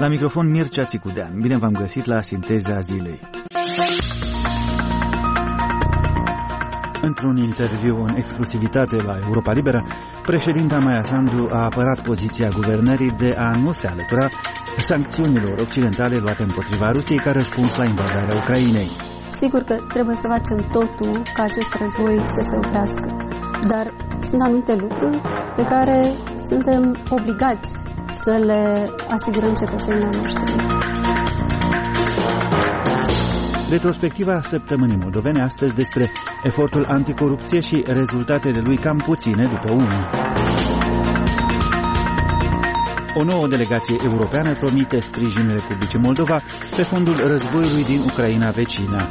La microfon Mircea Țicudean. Bine v-am găsit la Sinteza Zilei. Într-un interviu în exclusivitate la Europa Liberă, președinta Maia Sandu a apărat poziția guvernării de a nu se alătura sancțiunilor occidentale luate împotriva Rusiei ca răspuns la invadarea Ucrainei. Sigur că trebuie să facem totul ca acest război să se oprească, dar sunt anumite lucruri pe care suntem obligați să le asigurăm cetățenilor noștri. Retrospectiva săptămânii moldovene astăzi despre efortul anticorupție și rezultatele lui cam puține după unii. O nouă delegație europeană promite sprijin Republicii Moldova pe fondul războiului din Ucraina vecină.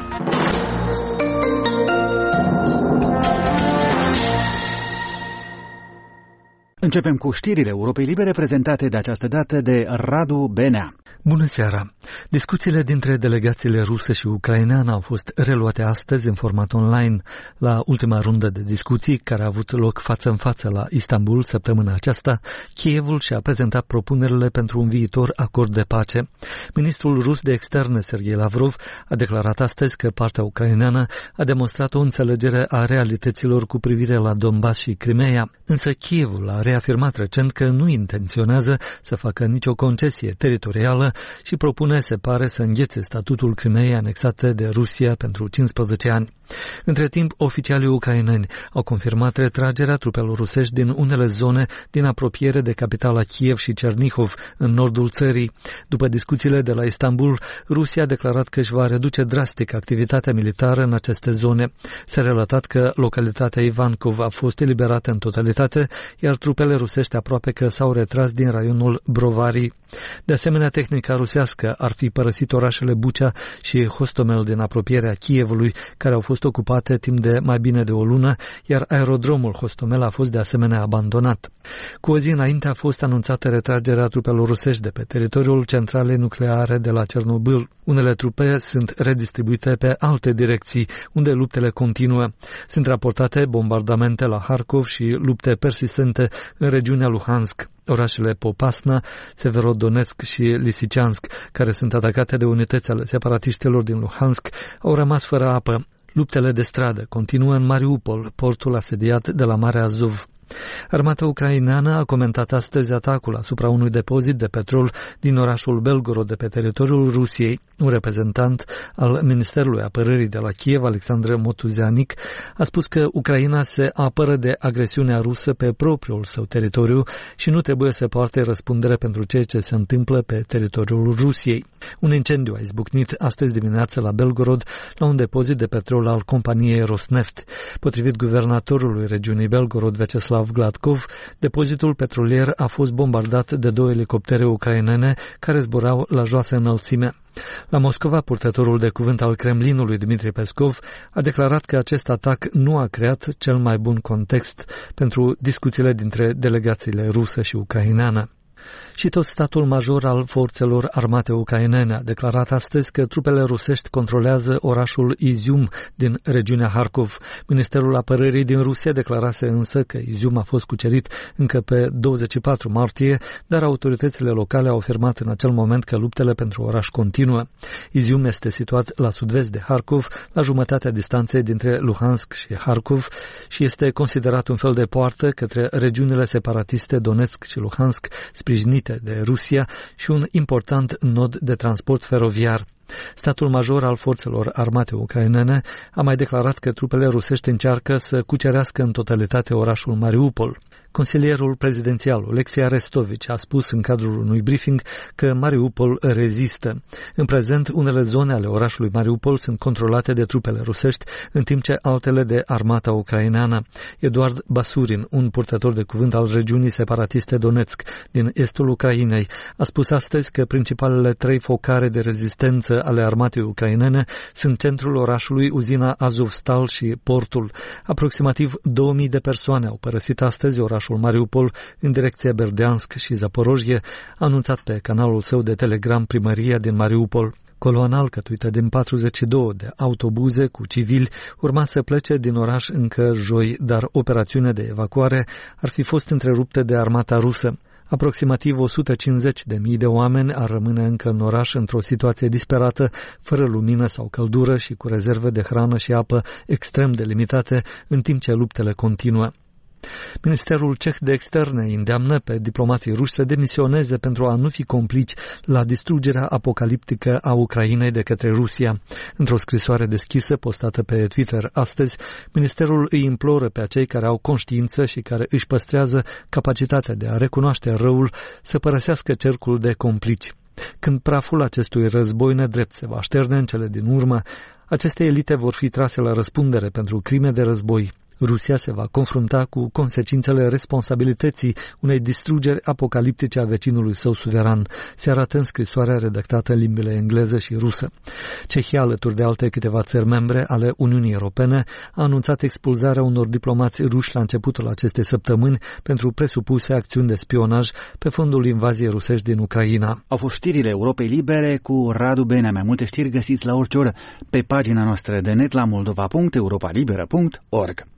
Începem cu știrile Europei Libere prezentate de această dată de Radu Benea. Bună seara! Discuțiile dintre delegațiile rusă și ucraineană au fost reluate astăzi în format online. La ultima rundă de discuții, care a avut loc față în față la Istanbul săptămâna aceasta, Kievul și-a prezentat propunerile pentru un viitor acord de pace. Ministrul rus de externe, Sergei Lavrov, a declarat astăzi că partea ucraineană a demonstrat o înțelegere a realităților cu privire la Donbass și Crimea, însă Kievul a reafirmat recent că nu intenționează să facă nicio concesie teritorială și propune, se pare, să înghețe statutul Crimeei anexate de Rusia pentru 15 ani. Între timp, oficialii ucraineni au confirmat retragerea trupelor rusești din unele zone din apropiere de capitala Kiev și Cernihov, în nordul țării. După discuțiile de la Istanbul, Rusia a declarat că își va reduce drastic activitatea militară în aceste zone. S-a relatat că localitatea Ivankov a fost eliberată în totalitate, iar trupele rusești aproape că s-au retras din raionul Brovary. De asemenea, tehnica rusească ar fi părăsit orașele Bucea și Hostomel din apropierea Kievului, care au fost ocupate timp de mai bine de o lună, iar aerodromul Hostomel a fost de asemenea abandonat. Cu o zi înainte a fost anunțată retragerea trupelor rusești de pe teritoriul centralei nucleare de la Cernobâl. Unele trupe sunt redistribuite pe alte direcții, unde luptele continuă. Sunt raportate bombardamente la Harkov și lupte persistente în regiunea Luhansk. Orașele Popasna, Severodonetsk și Lisiceansk, care sunt atacate de unități ale separatiștilor din Luhansk, au rămas fără apă. Luptele de stradă continuă în Mariupol, portul asediat de la Marea Azov. Armata ucraineană a comentat astăzi atacul asupra unui depozit de petrol din orașul Belgorod de pe teritoriul Rusiei. Un reprezentant al Ministerului Apărării de la Kiev, Alexandru Motuzeanic, a spus că Ucraina se apără de agresiunea rusă pe propriul său teritoriu și nu trebuie să poarte răspundere pentru ceea ce se întâmplă pe teritoriul Rusiei. Un incendiu a izbucnit astăzi dimineață la Belgorod, la un depozit de petrol al companiei Rosneft. Potrivit guvernatorului regiunii Belgorod, Vyacheslav Gladkov, depozitul petrolier a fost bombardat de 2 elicoptere ucrainene care zburau la joasă înălțime. La Moscova, purtătorul de cuvânt al Kremlinului, Dmitri Peskov, a declarat că acest atac nu a creat cel mai bun context pentru discuțiile dintre delegațiile rusă și ucraineană. Și tot statul major al forțelor armate ucrainene a declarat astăzi că trupele rusești controlează orașul Izium din regiunea Harkov. Ministerul Apărării din Rusia declarase însă că Izium a fost cucerit încă pe 24 martie, dar autoritățile locale au afirmat în acel moment că luptele pentru oraș continuă. Izium este situat la sud-vest de Harkov, la jumătatea distanței dintre Luhansk și Harkov și este considerat un fel de poartă către regiunile separatiste Donetsk și Luhansk, sprijinite de Rusia, și un important nod de transport feroviar. Statul major al forțelor armate ucrainene a mai declarat că trupele rusești încearcă să cucerească în totalitate orașul Mariupol. Consilierul prezidențial Oleksiy Arestovici a spus în cadrul unui briefing că Mariupol rezistă. În prezent, unele zone ale orașului Mariupol sunt controlate de trupele rusești, în timp ce altele de armata ucraineană. Eduard Basurin, un purtător de cuvânt al regiunii separatiste Donetsk din estul Ucrainei, a spus astăzi că principalele 3 focare de rezistență ale armatei ucrainene sunt centrul orașului, uzina Azovstal și portul. Aproximativ 2000 de persoane au părăsit astăzi orașul Mariupol în direcția Berdeansk și Zaporojie, a anunțat pe canalul său de Telegram primăria din Mariupol. Coloana alcătuită din 42 de autobuze cu civili urma să plece din oraș încă joi, dar operațiunea de evacuare ar fi fost întreruptă de armata rusă. Aproximativ 150.000 de oameni ar rămâne încă în oraș într-o situație disperată, fără lumină sau căldură și cu rezerve de hrană și apă extrem de limitate, în timp ce luptele continuă. Ministerul ceh de externe îndeamnă pe diplomații ruși să demisioneze pentru a nu fi complici la distrugerea apocaliptică a Ucrainei de către Rusia. Într-o scrisoare deschisă postată pe Twitter astăzi, ministerul îi imploră pe acei care au conștiință și care își păstrează capacitatea de a recunoaște răul să părăsească cercul de complici. Când praful acestui război nedrept se va șterne în cele din urmă, aceste elite vor fi trase la răspundere pentru crime de război. Rusia se va confrunta cu consecințele responsabilității unei distrugeri apocaliptice a vecinului său suveran, se arată în scrisoarea redactată în limbile engleză și rusă. Cehia, alături de alte câteva țări membre ale Uniunii Europene, a anunțat expulzarea unor diplomați ruși la începutul acestei săptămâni pentru presupuse acțiuni de spionaj pe fondul invaziei rusești din Ucraina. Au fost știrile Europei Libere cu Radu Benea. Mai multe știri găsiți la orice oră pe pagina noastră de net la moldova.europalibera.org.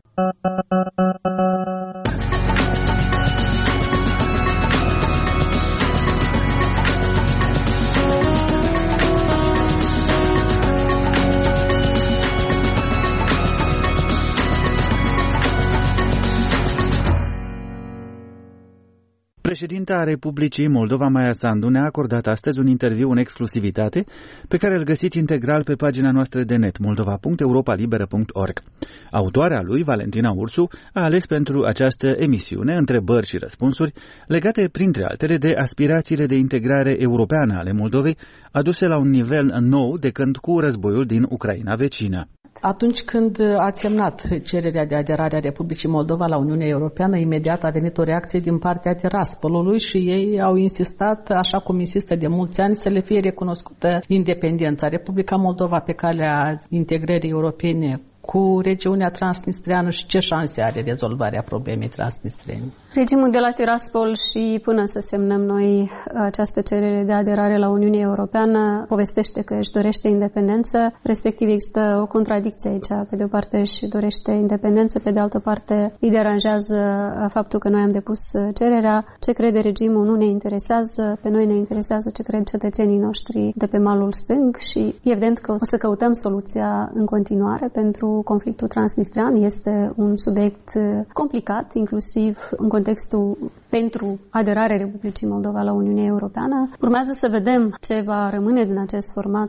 Președinta Republicii Moldova, Maia Sandu, ne-a acordat astăzi un interviu în exclusivitate pe care îl găsiți integral pe pagina noastră de net moldova.europalibera.org. Autoarea lui, Valentina Ursu, a ales pentru această emisiune întrebări și răspunsuri legate, printre altele, de aspirațiile de integrare europeană ale Moldovei, aduse la un nivel nou de când cu războiul din Ucraina vecină. Atunci când ați semnat cererea de aderare a Republicii Moldova la Uniunea Europeană, imediat a venit o reacție din partea Tiraspolului și ei au insistat, așa cum insistă de mulți ani, să le fie recunoscută independența. Republica Moldova pe calea integrării europene cu regiunea transnistreană și ce șanse are rezolvarea problemei transnistrene? Regimul de la Tiraspol și până să semnăm noi această cerere de aderare la Uniunea Europeană povestește că își dorește independență, respectiv există o contradicție aici. Pe de o parte își dorește independență, pe de altă parte îi deranjează faptul că noi am depus cererea. Ce crede regimul nu ne interesează, pe noi ne interesează ce cred cetățenii noștri de pe malul stâng și evident că o să căutăm soluția în continuare pentru conflictul transnistrean. Este un subiect complicat, inclusiv în contextul pentru aderarea Republicii Moldova la Uniunea Europeană. Urmează să vedem ce va rămâne din acest format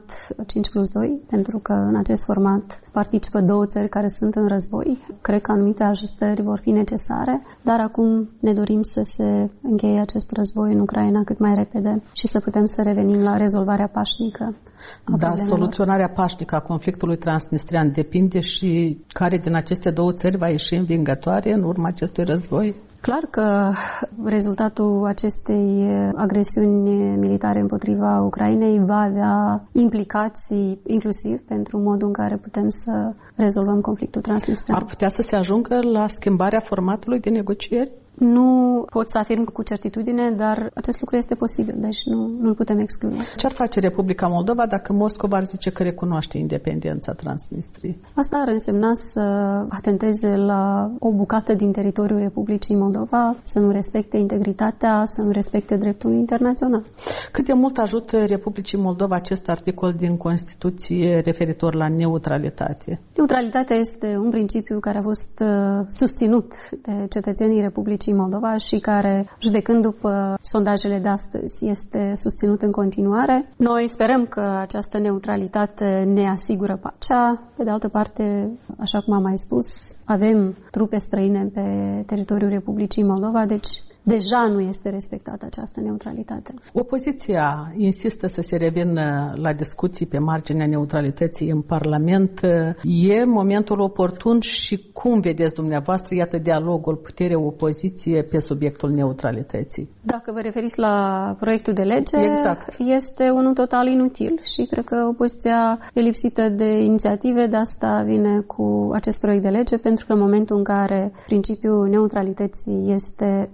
5+2, pentru că în acest format participă două țări care sunt în război. Cred că anumite ajustări vor fi necesare, dar acum ne dorim să se încheie acest război în Ucraina cât mai repede și să putem să revenim la rezolvarea pașnică. Da, soluționarea pașnică a conflictului transnistrean depinde și care din aceste două țări va ieși învingătoare în urma acestui război? Clar că rezultatul acestei agresiuni militare împotriva Ucrainei va avea implicații inclusiv pentru modul în care putem să rezolvăm conflictul transnistrean. Ar putea să se ajungă la schimbarea formatului de negocieri? Nu pot să afirm cu certitudine, dar acest lucru este posibil, deci nu-l putem exclude. Ce ar face Republica Moldova dacă Moscova ar zice că recunoaște independența Transnistriei? Asta ar însemna să atenteze la o bucată din teritoriul Republicii Moldova, să nu respecte integritatea, să nu respecte dreptul internațional. Cât de mult ajută Republicii Moldova acest articol din Constituție referitor la neutralitate? Neutralitatea este un principiu care a fost susținut de cetățenii Republicii Moldova și care, judecând după sondajele de astăzi, este susținut în continuare. Noi sperăm că această neutralitate ne asigură pacea. Pe de altă parte, așa cum am mai spus, avem trupe străine pe teritoriul Republicii Moldova, deci deja nu este respectată această neutralitate. Opoziția insistă să se revină la discuții pe marginea neutralității în Parlament. E momentul oportun și cum vedeți dumneavoastră, iată, dialogul putere-opoziție pe subiectul neutralității? Dacă vă referiți la proiectul de lege, exact, este unul total inutil și cred că opoziția e lipsită de inițiative, de asta vine cu acest proiect de lege, pentru că în momentul în care principiul neutralității este scris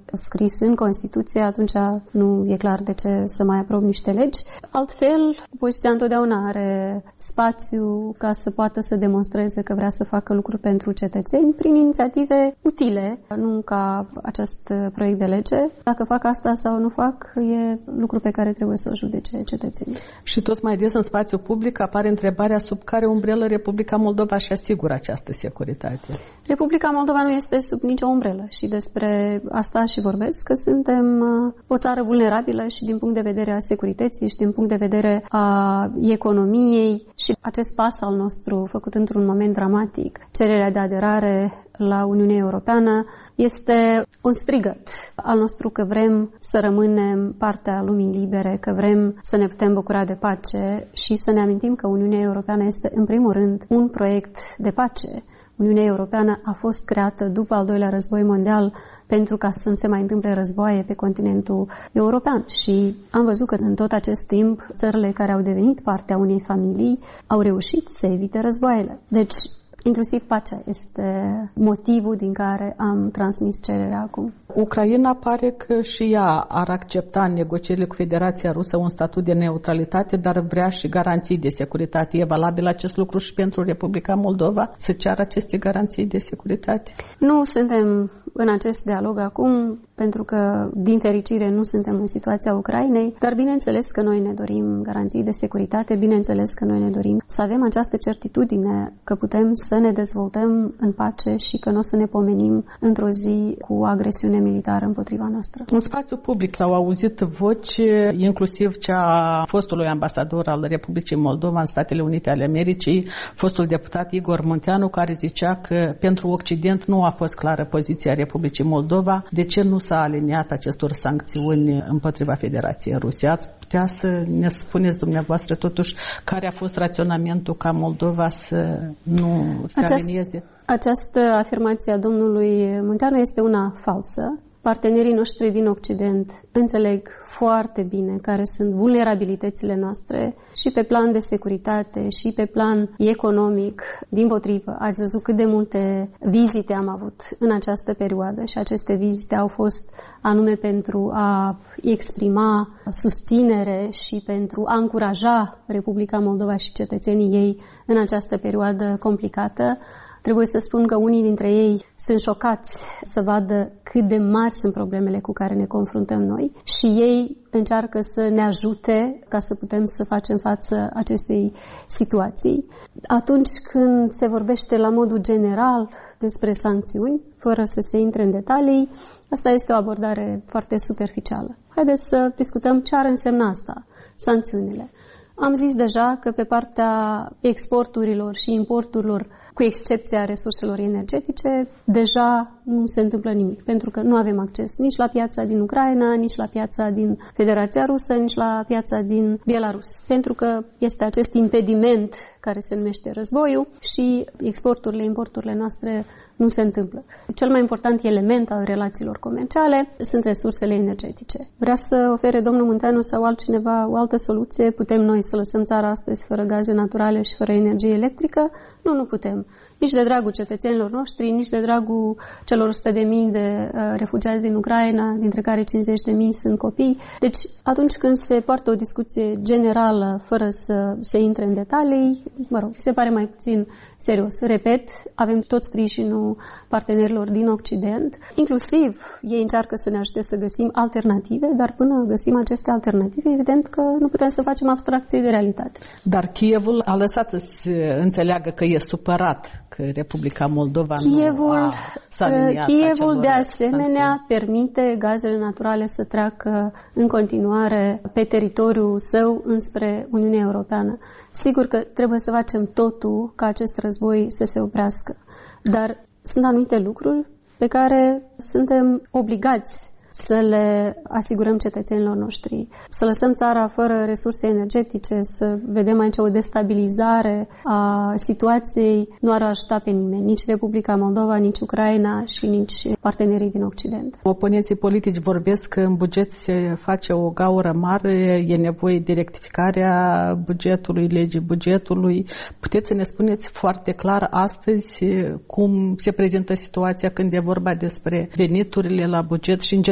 înscris în Constituție, atunci nu e clar de ce să mai aprob niște legi. Altfel, opoziția întotdeauna are spațiu ca să poată să demonstreze că vrea să facă lucruri pentru cetățeni prin inițiative utile, nu ca acest proiect de lege. Dacă fac asta sau nu fac, e lucru pe care trebuie să-l judece cetățenii. Și tot mai des în spațiu public apare întrebarea sub care umbrelă Republica Moldova și asigură această securitate. Republica Moldova nu este sub nicio umbrelă și despre asta și vorbesc, că suntem o țară vulnerabilă și din punct de vedere a securității și din punct de vedere a economiei și acest pas al nostru făcut într-un moment dramatic, cererea de aderare la Uniunea Europeană, este un strigăt al nostru că vrem să rămânem partea lumii libere, că vrem să ne putem bucura de pace și să ne amintim că Uniunea Europeană este în primul rând un proiect de pace. Uniunea Europeană a fost creată după al doilea război mondial pentru ca să nu se mai întâmple războaie pe continentul european și am văzut că în tot acest timp țările care au devenit partea unei familii au reușit să evite războaiele. Deci, inclusiv pacea este motivul din care am transmis cererea acum. Ucraina pare că și ea ar accepta în negocierile cu Federația Rusă un statut de neutralitate, dar vrea și garanții de securitate. E valabil acest lucru și pentru Republica Moldova să ceară aceste garanții de securitate? Nu suntem în acest dialog acum, pentru că, din fericire, nu suntem în situația Ucrainei, dar bineînțeles că noi ne dorim garanții de securitate, bineînțeles că noi ne dorim să avem această certitudine că putem să ne dezvoltăm în pace și că nu o să ne pomenim într-o zi cu agresiune militară împotriva noastră. În spațiu public s-au auzit voci, inclusiv cea a fostului ambasador al Republicii Moldova în Statele Unite ale Americii, fostul deputat Igor Munteanu, care zicea că pentru Occident nu a fost clară poziția Republicii Moldova. De ce nu s-a aliniat acestor sancțiuni împotriva Federației Ruse? Ați putea să ne spuneți dumneavoastră totuși care a fost raționamentul ca Moldova să nu se alinieze? Această afirmație a domnului Munteanu este una falsă. Partenerii noștri din Occident înțeleg foarte bine care sunt vulnerabilitățile noastre și pe plan de securitate și pe plan economic. Dimpotrivă, ați văzut cât de multe vizite am avut în această perioadă și aceste vizite au fost anume pentru a exprima susținere și pentru a încuraja Republica Moldova și cetățenii ei în această perioadă complicată. Trebuie să spun că unii dintre ei sunt șocați să vadă cât de mari sunt problemele cu care ne confruntăm noi și ei încearcă să ne ajute ca să putem să facem față acestei situații. Atunci când se vorbește la modul general despre sancțiuni, fără să se intre în detalii, asta este o abordare foarte superficială. Haideți să discutăm ce ar însemna asta, sancțiunile. Am zis deja că pe partea exporturilor și importurilor, cu excepția resurselor energetice, deja nu se întâmplă nimic, pentru că nu avem acces nici la piața din Ucraina, nici la piața din Federația Rusă, nici la piața din Belarus, pentru că este acest impediment care se numește războiul și exporturile, importurile noastre nu se întâmplă. Cel mai important element al relațiilor comerciale sunt resursele energetice. Vrea să ofere domnul Munteanu sau altcineva o altă soluție? Putem noi să lăsăm țara astăzi fără gaze naturale și fără energie electrică? Nu putem. Nici de dragul cetățenilor noștri, nici de dragul celor 100.000 de refugiați din Ucraina, dintre care 50.000 sunt copii. Deci, atunci când se poartă o discuție generală, fără să se intre în detalii, se pare mai puțin serios. Repet, avem tot sprijinul partenerilor din Occident. Inclusiv ei încearcă să ne ajute să găsim alternative, dar până găsim aceste alternative, evident că nu putem să facem abstracție de realitate. Dar Kievul a lăsat să se înțeleagă că e supărat că Republica Moldova s-a aliniat. Chievul, de asemenea, permite gazele naturale să treacă în continuare pe teritoriul său înspre Uniunea Europeană. Sigur că trebuie să facem totul ca acest război să se oprească, dar sunt anumite lucruri pe care suntem obligați să le asigurăm cetățenilor noștri. Să lăsăm țara fără resurse energetice, să vedem aici o destabilizare a situației, nu ar ajuta pe nimeni, nici Republica Moldova, nici Ucraina și nici partenerii din Occident. Oponenții politici vorbesc că în buget se face o gaură mare, e nevoie de rectificarea bugetului, legii bugetului. Puteți să ne spuneți foarte clar astăzi cum se prezintă situația când e vorba despre veniturile la buget și în general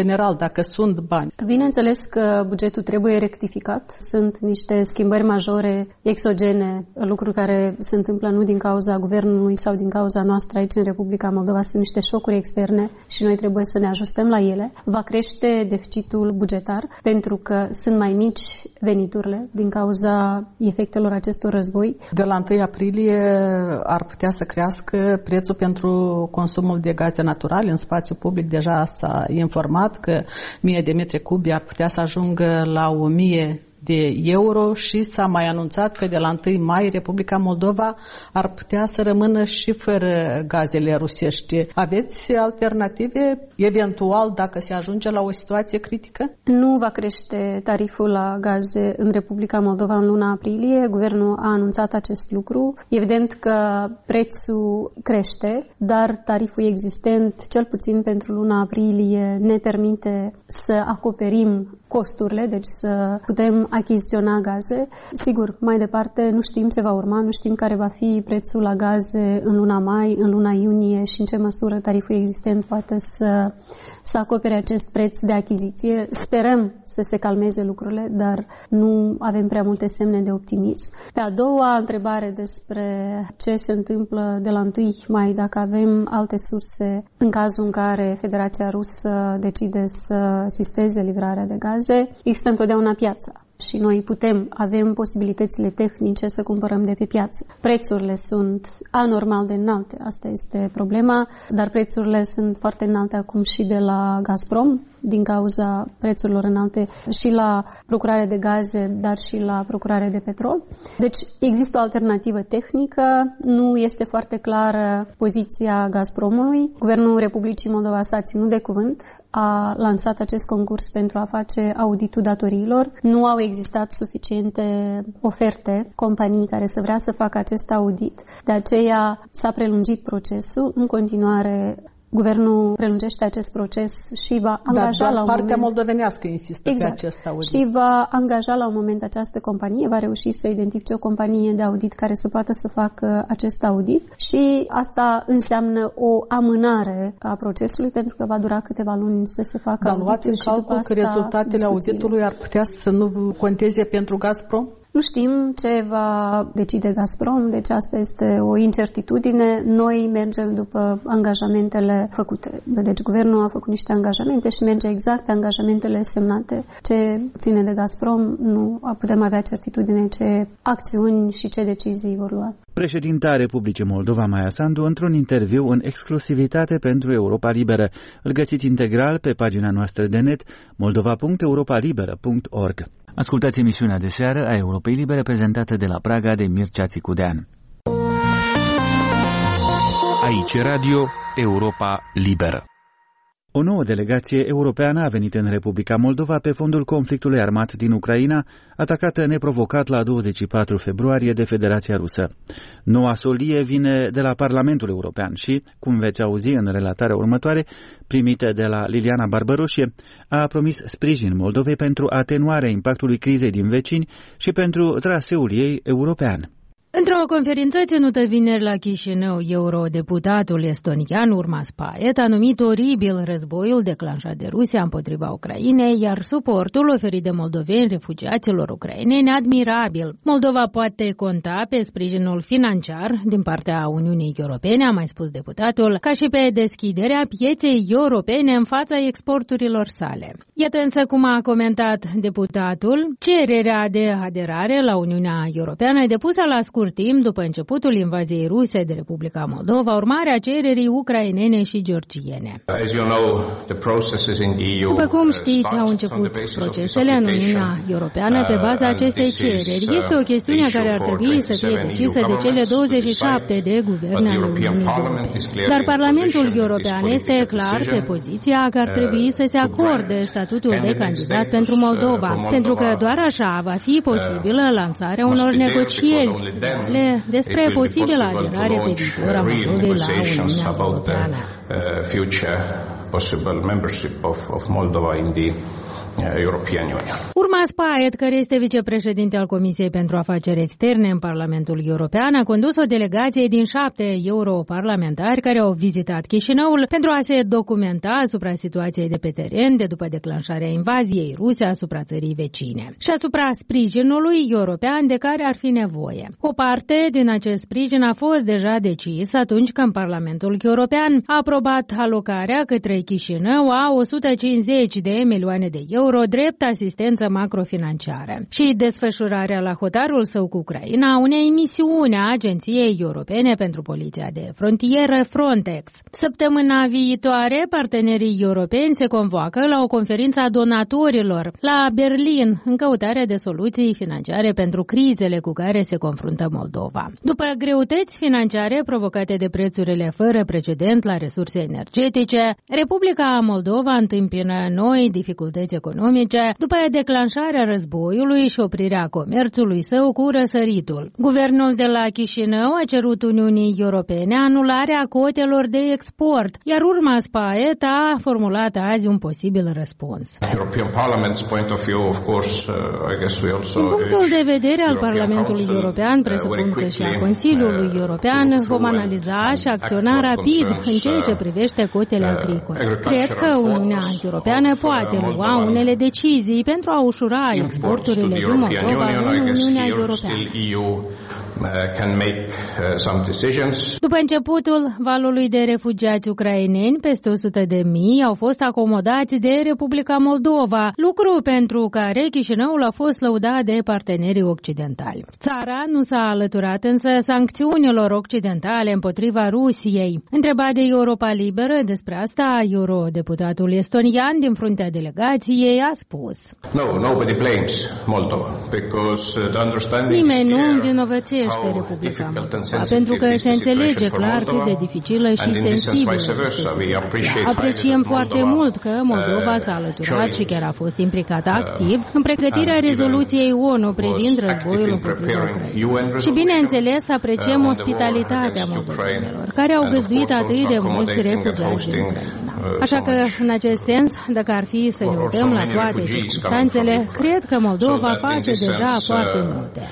general, dacă sunt bani. Bineînțeles că bugetul trebuie rectificat. Sunt niște schimbări majore, exogene, lucruri care se întâmplă nu din cauza guvernului sau din cauza noastră aici în Republica Moldova. Sunt niște șocuri externe și noi trebuie să ne ajustăm la ele. Va crește deficitul bugetar pentru că sunt mai mici veniturile din cauza efectelor acestor război. De la 1 aprilie ar putea să crească prețul pentru consumul de gaze naturale. În spațiu public deja s-a informat că 1000 de metri cubi ar putea să ajungă la 1000 de euro și s-a mai anunțat că de la 1 mai Republica Moldova ar putea să rămână și fără gazele rusești. Aveți alternative, eventual, dacă se ajunge la o situație critică? Nu va crește tariful la gaze în Republica Moldova în luna aprilie. Guvernul a anunțat acest lucru. Evident că prețul crește, dar tariful existent, cel puțin pentru luna aprilie, ne permite să acoperim costurile, deci să putem achiziționa gaze. Sigur, mai departe nu știm ce va urma, nu știm care va fi prețul la gaze în luna mai, în luna iunie și în ce măsură tariful existent poate să acopere acest preț de achiziție. Sperăm să se calmeze lucrurile, dar nu avem prea multe semne de optimism. Pe a doua întrebare despre ce se întâmplă de la 1 mai, dacă avem alte surse în cazul în care Federația Rusă decide să sisteze livrarea de gaze, există întotdeauna piața. Și noi avem posibilitățile tehnice să cumpărăm de pe piață. Prețurile sunt anormal de înalte, asta este problema, dar prețurile sunt foarte înalte acum și de la Gazprom, din cauza prețurilor înalte și la procurare de gaze, dar și la procurare de petrol. Deci există o alternativă tehnică, nu este foarte clară poziția Gazpromului. Guvernul Republicii Moldova s-a ținut de cuvânt, a lansat acest concurs pentru a face auditul datoriilor. Nu au existat suficiente oferte, companii care să vrea să facă acest audit. De aceea s-a prelungit procesul. În continuare, guvernul prelungește acest proces și va angaja la un moment... partea moldovenească insistă pe acest audit. Și va angaja la un moment această companie, va reuși să identifice o companie de audit care să poată să facă acest audit și asta înseamnă o amânare a procesului pentru că va dura câteva luni să se facă auditul. Dar luați în calcul că rezultatele auditului ar putea să nu conteze pentru Gazprom? Nu știm ce va decide Gazprom, deci asta este o incertitudine. Noi mergem după angajamentele făcute. Deci guvernul a făcut niște angajamente și merge exact pe angajamentele semnate. Ce ține de Gazprom, nu putem avea certitudine ce acțiuni și ce decizii vor lua. Președinta Republicii Moldova, Maia Sandu, într-un interviu în exclusivitate pentru Europa Liberă. Îl găsiți integral pe pagina noastră de net moldova.europalibera.org. Ascultați emisiunea de seară a Europei Libere prezentată de la Praga de Mircea Țicudean. Aici Radio Europa Liberă. O nouă delegație europeană a venit în Republica Moldova pe fondul conflictului armat din Ucraina, atacată neprovocat la 24 februarie de Federația Rusă. Noua solie vine de la Parlamentul European și, cum veți auzi în relatarea următoare, primită de la Liliana Barbăroșie, a promis sprijin Moldovei pentru atenuarea impactului crizei din vecini și pentru traseul ei european. Într-o conferință ținută vineri la Chișinău, eurodeputatul estonian Urmas Paet a numit oribil războiul declanșat de Rusia împotriva Ucrainei, iar suportul oferit de moldoveni refugiaților ucraineni admirabil. Moldova poate conta pe sprijinul financiar din partea Uniunii Europene, a mai spus deputatul, ca și pe deschiderea pieței europene în fața exporturilor sale. Iată însă cum a comentat deputatul cererea de aderare la Uniunea Europeană depusă la scurt timp după începutul invaziei ruse de Republica Moldova, urmarea cererii ucrainene și georgiene. După cum știți, au început procesele în Uniunea Europeană pe baza acestei cereri. Este o chestiune care ar trebui să fie decisă de cele 27 de guverne ale Uniunii Europene. Dar Parlamentul European este clar pe poziția că ar trebui să se acorde statutul de candidat pentru Moldova, pentru că doar așa va fi posibilă lansarea unor negocieri despre posibilă aderare pe viitor a Moldovei la Uniunea Europeană. European Union. Urmas Paet, care este vicepreședinte al Comisiei pentru Afaceri Externe în Parlamentul European, a condus o delegație din 7 europarlamentari care au vizitat Chișinăul pentru a se documenta asupra situației de pe teren de după declanșarea invaziei ruse asupra țării vecine și asupra sprijinului european de care ar fi nevoie. O parte din acest sprijin a fost deja decis atunci când Parlamentul European a aprobat alocarea către Chișinău a 150 de milioane de euro drept asistență macrofinanciară și desfășurarea la hotarul său cu Ucraina unei misiuni a Agenției Europene pentru Poliția de Frontieră Frontex. Săptămâna viitoare, partenerii europeni se convoacă la o conferință a donatorilor la Berlin în căutarea de soluții financiare pentru crizele cu care se confruntă Moldova. După greutăți financiare provocate de prețurile fără precedent la resurse energetice, Republica Moldova întâmpină noi dificultăți economice după declanșarea războiului și oprirea comerțului său cu răsăritul. Guvernul de la Chișinău a cerut Uniunii Europene anularea cotelor de export, iar Urmas Paet a formulat azi un posibil răspuns. Din punctul de vedere al Parlamentului European, presupun că și a Consiliului European, vom analiza și acționa rapid în ceea ce privește cotele agricole. Cred că Uniunea Europeană poate lua unele decizii pentru a ușura exporturile din Moldova în Uniunea Europeană. După începutul valului de refugiați ucraineni, peste 100.000 au fost acomodați de Republica Moldova, lucru pentru care Chișinăul a fost lăudat de partenerii occidentali. Țara nu s-a alăturat însă sancțiunilor occidentale împotriva Rusiei. Întrebat de Europa Liberă despre asta, eurodeputatul estonian din fruntea delegației a spus: nimeni nu învinovățește Republica Moldova, pentru că se înțelege clar cât de dificilă și sensibilă este situația. Apreciem foarte mult că Moldova s-a alăturat și chiar a fost implicată activ în pregătirea rezoluției ONU privind războiul împotriva Ucrainei. Și bineînțeles apreciem ospitalitatea moldovenilor, care au găzduit atât de mulți refugiați din Ucraina. Așa că, în acest sens, dacă ar fi să ne uităm la toate circunstanțele, cred că Moldova face deja foarte multe.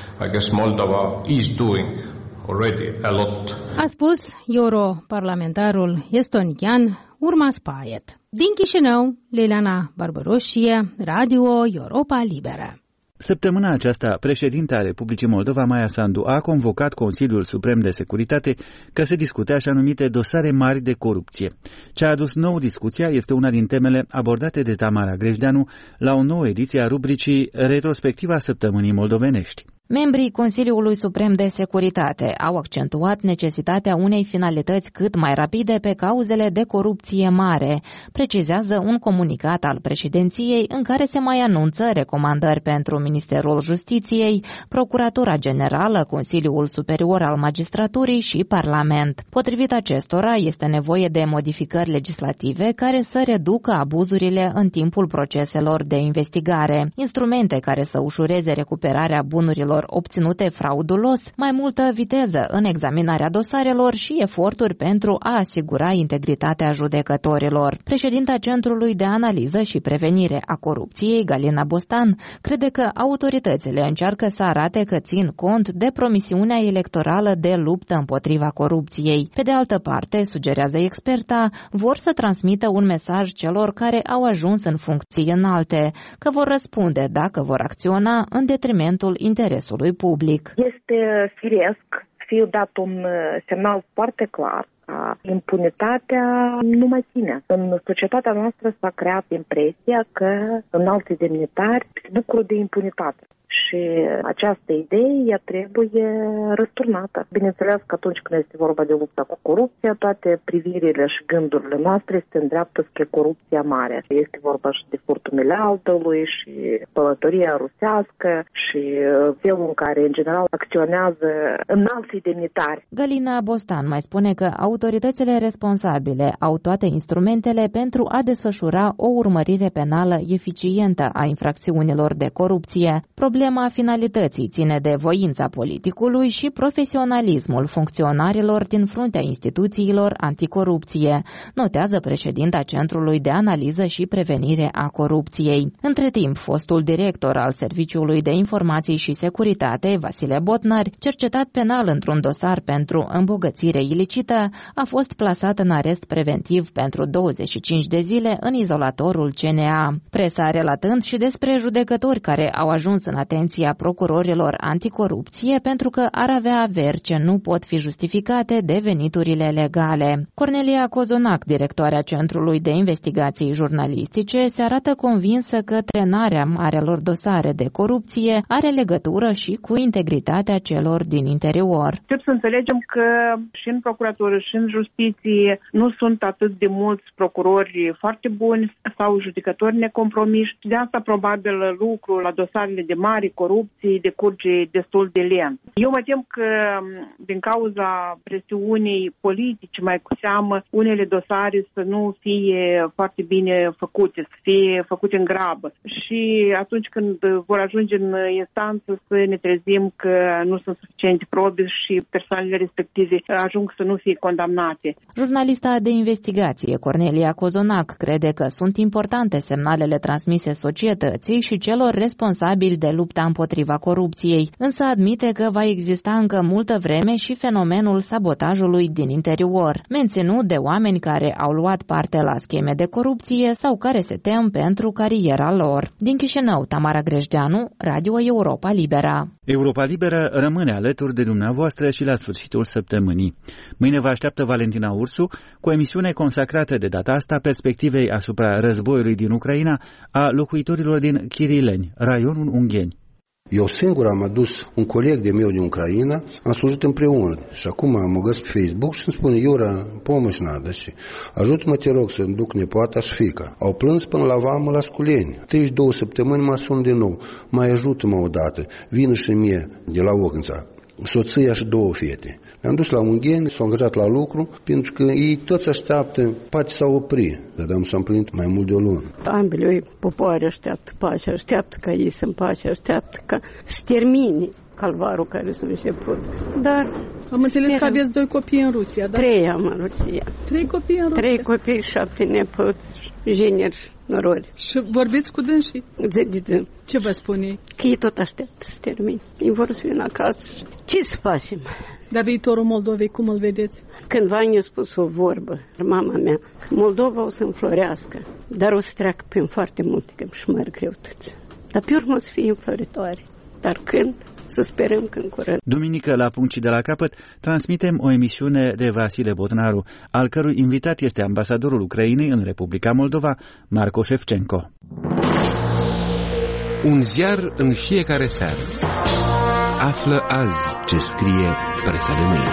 A spus europarlamentarul estonian Urmas Paet. Din Chișinău, Liliana Barbăroșie, Radio Europa Liberă. Săptămâna aceasta, președinta Republicii Moldova, Maia Sandu, a convocat Consiliul Suprem de Securitate ca să discute așa numite dosare mari de corupție. Ce a adus nou discuția este una din temele abordate de Tamara Grejdeanu la o nouă ediție a rubricii Retrospectiva Săptămânii Moldovenești. Membrii Consiliului Suprem de Securitate au accentuat necesitatea unei finalități cât mai rapide pe cauzele de corupție mare, precizează un comunicat al președinției în care se mai anunță recomandări pentru Ministerul Justiției, Procuratura Generală, Consiliul Superior al Magistraturii și Parlament. Potrivit acestora, este nevoie de modificări legislative care să reducă abuzurile în timpul proceselor de investigare, instrumente care să ușureze recuperarea bunurilor obținute fraudulos, mai multă viteză în examinarea dosarelor și eforturi pentru a asigura integritatea judecătorilor. Președinta Centrului de Analiză și Prevenire a Corupției, Galina Bostan, crede că autoritățile încearcă să arate că țin cont de promisiunea electorală de luptă împotriva corupției. Pe de altă parte, sugerează experta, vor să transmită un mesaj celor care au ajuns în funcții înalte, că vor răspunde dacă vor acționa în detrimentul interesului public. Este firesc să fie dat un semnal foarte clar. Impunitatea nu mai ține. În societatea noastră s-a creat impresia că înalți demnitari se bucură de impunitate. Și această idee trebuie răsturnată. Bineînțeles că atunci când este vorba de lupta cu corupția, toate privirile și gândurile noastre se îndreaptă spre corupția mare. Este vorba și de furtul milealtului și pălătoria rusească și felul în care, în general, acționează înalții demnitari. Galina Bostan mai spune că autoritățile responsabile au toate instrumentele pentru a desfășura o urmărire penală eficientă a infracțiunilor de corupție. problema finalității ține de voința politicului și profesionalismul funcționarilor din fruntea instituțiilor anticorupție, notează președinta Centrului de Analiză și Prevenire a Corupției. Între timp, fostul director al Serviciului de Informații și Securitate, Vasile Botnar, cercetat penal într-un dosar pentru îmbogățire ilicită, a fost plasat în arest preventiv pentru 25 de zile în izolatorul CNA. Presa relatând și despre judecători care au ajuns în atenția procurorilor anticorupție pentru că ar avea averi ce nu pot fi justificate de veniturile legale. Cornelia Cozonac, directoarea Centrului de Investigații Jurnalistice, se arată convinsă că trenarea marelor dosare de corupție are legătură și cu integritatea celor din interior. Trebuie să înțelegem că și în procuratură și în justiție nu sunt atât de mulți procurori foarte buni sau judecători necompromiși. De asta probabil lucrul la dosarele de mari corupții decurge destul de lent. Eu mă tem că din cauza presiunii politice, mai cu seamă, unele dosare să nu fie foarte bine făcute, să fie făcute în grabă. Și atunci când vor ajunge în instanță să ne trezim că nu sunt suficiente probe și persoanele respective ajung să nu fie condamnate. Jurnalista de investigație Cornelia Cozonac crede că sunt importante semnalele transmise societății și celor responsabili de lupta împotriva corupției, însă admite că va exista încă multă vreme și fenomenul sabotajului din interior, menținut de oameni care au luat parte la scheme de corupție sau care se tem pentru cariera lor. Din Chișinău, Tamara Grejdeanu, Radio Europa Libera. Europa Liberă rămâne alături de dumneavoastră și la sfârșitul săptămânii. Mâine vă așteaptă Valentina Ursu cu o emisiune consacrată de data asta perspectivei asupra războiului din Ucraina a locuitorilor din Chirileni, raionul Ungheni. Eu singur am adus un coleg de meu din Ucraina, am slujit împreună și acum mă găsesc pe Facebook și îmi spune: Iura, pomoși nadă și ajută-mă, te rog, să-mi duc nepoata și fiica. Au plâns până la vamă la Sculeni. 32 săptămâni mă sun din nou, mai ajută-mă odată, vină și mie de la Ocânța, soția și 2 fete. Ne-am dus la Ungheni, s-au angajat la lucru, pentru că ei toți așteaptă, poate s-au oprit, dar s-a împlinit mai mult de o lună. Ambele popoare așteaptă pace, așteaptă ca ei să împace, așteaptă ca să termine calvarul care s-a început. Dar am înțeles că aveți 2 copii în Rusia, da? 3 am în Rusia. 3 copii în Rusia? 3 copii, 7 nepoți, generi, norori. Și vorbiți cu dânsii? De. Ce vă spune ei? Că ei tot așteaptă să termine. Ei vor să vină acasă. Ce să facem? Dar viitorul Moldovei, cum îl vedeți? Cândva mi-a spus o vorbă, mama mea, Moldova o să înflorească, dar o să treacă prin foarte multe și greutăți. Dar pe urmă o să fie înfloritoare. Dar când? Să sperăm că în curând. Duminică, la punct și de la capăt, transmitem o emisiune de Vasile Botnaru, al cărui invitat este ambasadorul Ucrainei în Republica Moldova, Marco Șefcenco. Un ziar în fiecare seară. Află azi ce scrie presa de mâine.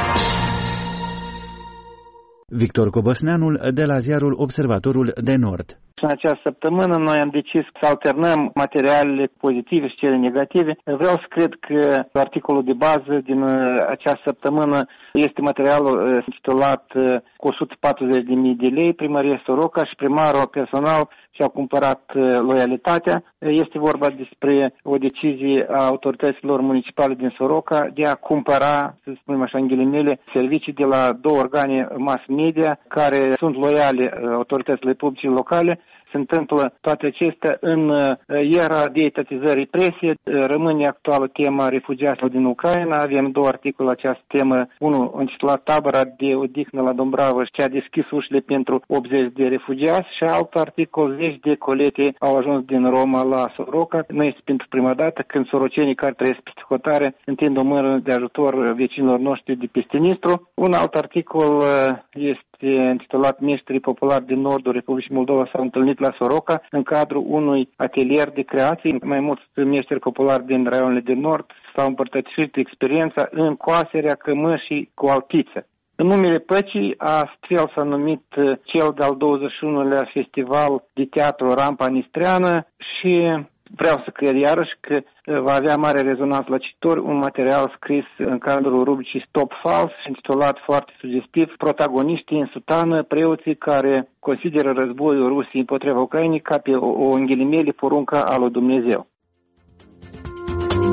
Victor Cobăsneanul de la ziarul Observatorul de Nord. În această săptămână noi am decis să alternăm materialele pozitive și cele negative. Vreau să cred că articolul de bază din această săptămână este materialul intitulat cu 140.000 de lei, primăria Soroca și primarul personal și-a cumpărat loialitatea. Este vorba despre o decizie a autorităților municipale din Soroca de a cumpăra, să spunem așa în ghilimele, servicii de la 2 organe mass media care sunt loiale autoritățile publice locale. Se întâmplă toate acestea în era de etatizării presiei. Rămâne actuală tema refugiaților din Ucraina. Avem 2 articole această temă. Unul intitulat Tabăra de odihnă la Dombravă și a deschis ușile pentru 80 de refugiați și alt articol, 10 de colete au ajuns din Roma la Soroca. Nu este pentru prima dată când sorocenii care trăiesc peste hotare întind o mână de ajutor vecinilor noștri de peste Nistru. Un alt articol este intitulat Meșterii populari din Nordul Republicii Moldova s-au întâlnit la Soroca în cadrul unui atelier de creații. Mai mulți meșteri populari din raionele de Nord s-au împărtășit experiența în coaserea cămășii cu altiță. În numele păcii, astfel s-a numit cel de-al 21-lea festival de teatru Rampa Nistreană și vreau să cred iarăși că va avea mare rezonanță la cititori un material scris în cadrul rubricii Stop Fals, intitulat foarte sugestiv Protagoniștii în sutană, preoții care consideră războiul Rusiei împotriva Ucrainei ca pe o în ghilimele porunca a lui Dumnezeu.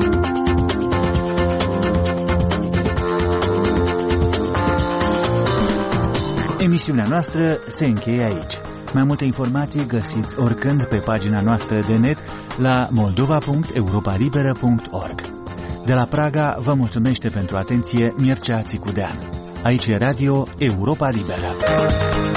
Emisiunea noastră se încheie aici. Mai multe informații găsiți oricând pe pagina noastră de net la moldova.europaribera.org. De la Praga vă mulțumește pentru atenție Mircea Țicudean. Aici e Radio Europa Liberă.